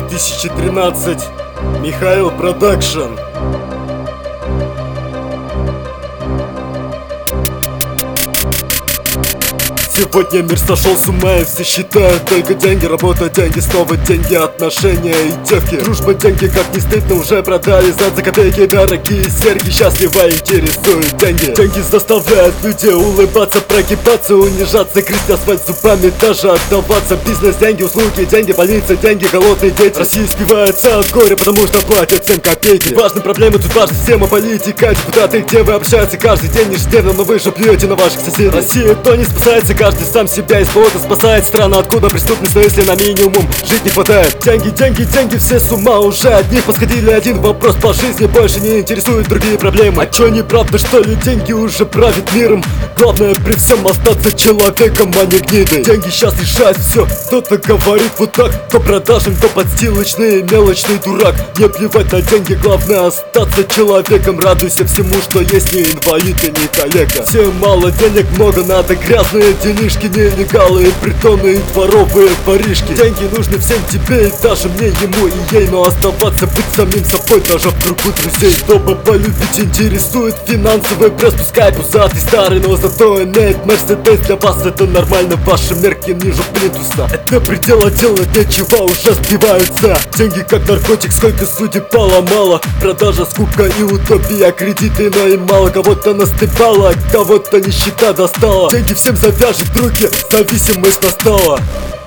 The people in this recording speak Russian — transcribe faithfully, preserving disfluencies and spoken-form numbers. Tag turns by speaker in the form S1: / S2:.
S1: тысячи тринадцать. Михаил Продакшн. Сегодня мир сошел с ума и все считают только деньги. Работа, деньги, снова деньги, отношения и девки. Дружба, деньги, как не стыдно, уже продали за, за копейки. Дорогие серьги, счастливо интересуют деньги. Деньги заставляют людей улыбаться, прогибаться, унижаться, грызть асфальт зубами, даже отдаваться. Бизнес, деньги, услуги, деньги, больница, деньги, голодные дети. Россия спивается от горя, потому что платят семь копейки. Важны проблемы, тут важна система, политика, депутаты, где вы общаетесь каждый день ежедневно, но вы же плюете на ваших соседей. Россия то не спасается, каждый сам себя из болота спасает. Страна, откуда преступность, но если на минимум жить не хватает. Деньги, деньги, деньги, все с ума уже от них посходили. Один вопрос по жизни больше не интересует другие проблемы. А чё, неправда, что ли, деньги уже правят миром? Главное при всем остаться человеком, а не гнидой. Деньги сейчас решают все. Кто-то говорит вот так, кто продажен, кто подстилочный, мелочный дурак. Не плевать на деньги, главное остаться человеком. Радуйся всему, что есть, не инвалид и не калека. Всем мало денег, много надо, грязные делишки, нелегалы и притоны, и дворовые воришки. Деньги нужны всем тебе и даже мне, ему и ей. Но оставаться, быть самим собой даже в кругу друзей. Чтобы полюбить, интересует финансовый пресс. Пускай пузатый старый, но зато имеет Мерседес. Для вас это нормально, ваши мерки ниже плинтуса. Это предела, делать нечего, уже сбиваются. Деньги как наркотик, сколько судеб поломало. Продажа, скупка и утопия, кредиты, но и мало. Кого-то настыбало, кого-то нищета достала. Деньги всем завяжет руки, зависимость настала.